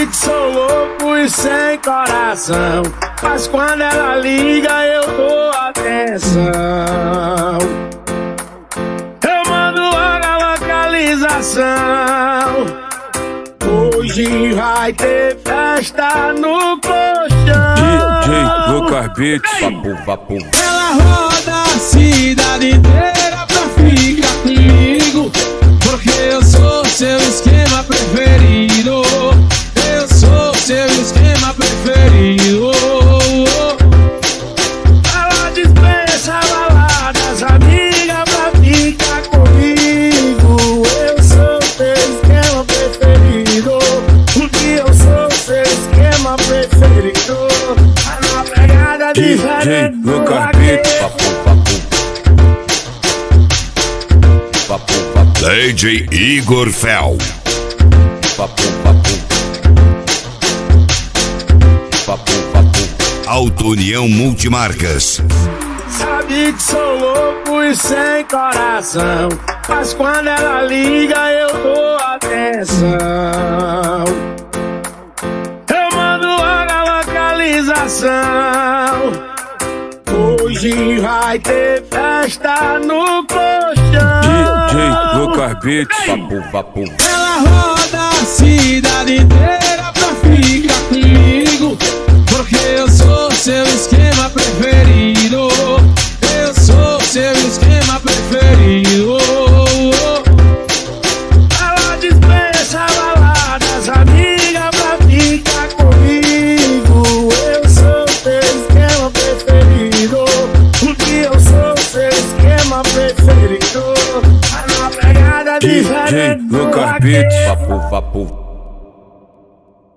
Sabe que sou louco e sem coração, mas quando ela liga eu dou atenção. Eu mando logo a localização. Hoje vai ter festa no colchão. DJ Lucas Beats. Vapo. Ela roda a cidade inteira pra ficar comigo, porque eu sou seu esquema preferido. Eu sou seu esquema preferido. Ela dispensa baladas, amiga, pra ficar comigo. Eu sou seu esquema preferido, porque eu sou seu esquema preferido. Tá na pegada diferente DJ Lucas Beats. Vapo. DJ Igor Fel. Vapo. Auto União Multimarcas. Sabe que sou louco e sem coração, mas quando ela liga eu dou atenção. Eu mando logo a localização. Hoje vai ter festa no colchão. DJ Lucas Beats. Vapo. Ela roda a cidade inteira pra ficar comigo, porque eu sou seu esquema preferido. Eu sou seu esquema preferido. Ela dispensa baladas, amiga, pra ficar comigo. Eu sou seu esquema preferido, porque eu sou seu esquema preferido. Tá na pegada diferente. DJ Lucas Beats. Vapo.